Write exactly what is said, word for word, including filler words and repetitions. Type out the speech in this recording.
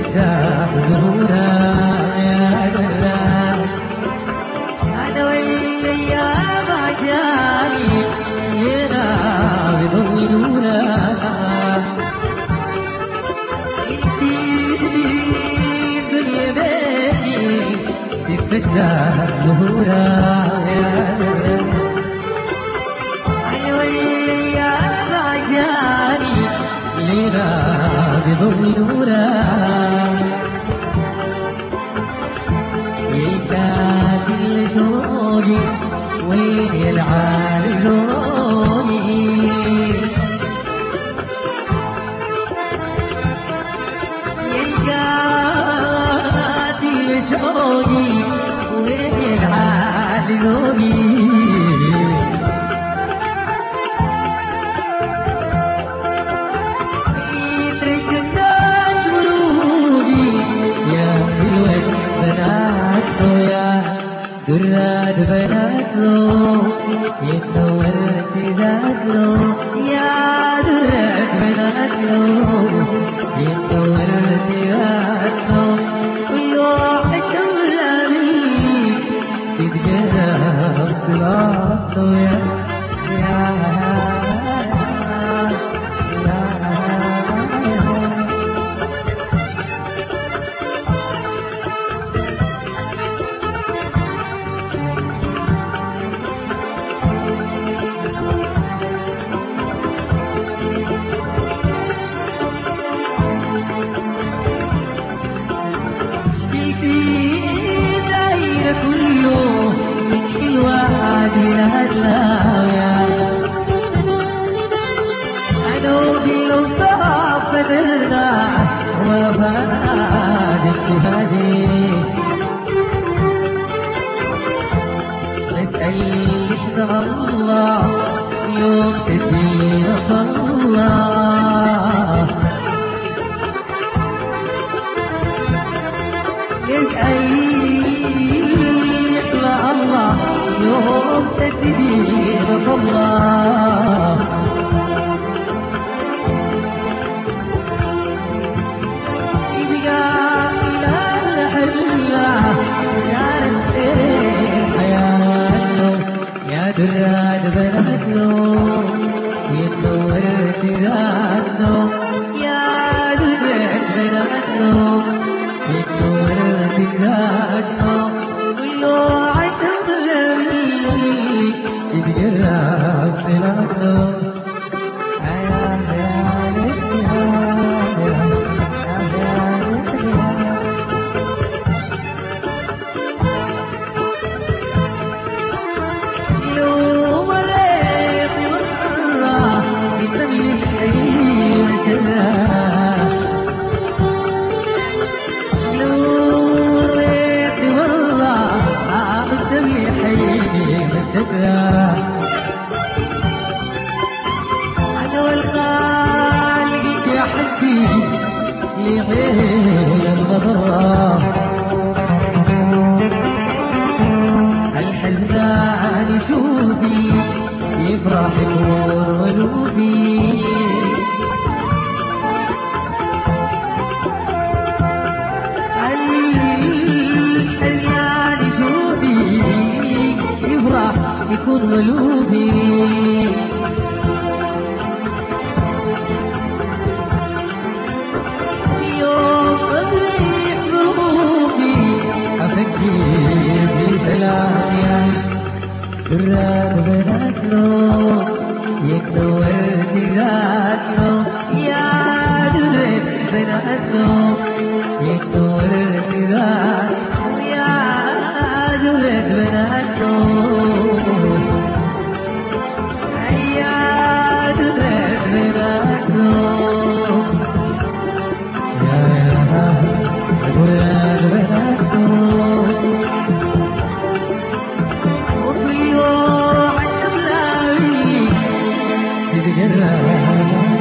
تفتح ظهورها يا دلال. أنا والأيام عجاني هنا بضوينونا انتي الدنيا بيتي تفتح ظهورها يا دلال. أنا والأيام عجاني هنا بضوينونا يلقى كل شوقي وين يلعب لوني. يلقى كل شوقي وين يلعب لوني. دراد بناتلو يتصور ارتدادلو يا دراد بناتلو يتصور ارتدادلو ويروح الشولامي تتجرب صلاته يا يا كله من حلوة عادلة هدلاوية. أدوبي لو صعب بدلنا وفاد اجتهادي نسأل الله يوم تجينا الله نسأل الله يوم تدبير الله. إذا لا إله يا رسول حياته يا دراد بناتلو يتصور ارتدادلو يا دراد بناتلو يتصور ارتدادلو كله عشق لمي يتجرب صلاته يا يا لو وليت مرة بتملي الحي وكذا أنا والخالق يا حدي لغير المضرة الحزان شوفي يفرح قلوبي الحزان شوفي يفرح يكون قلوبي. يوم أضيق ظروفي أفكر في ثلاثة دراد بناتلو يتصور ارتدادلو يا دراد بناتلو يتصور ارتدادلو يا دراد بناتلو وكل يوم عشر لاوي تتقرب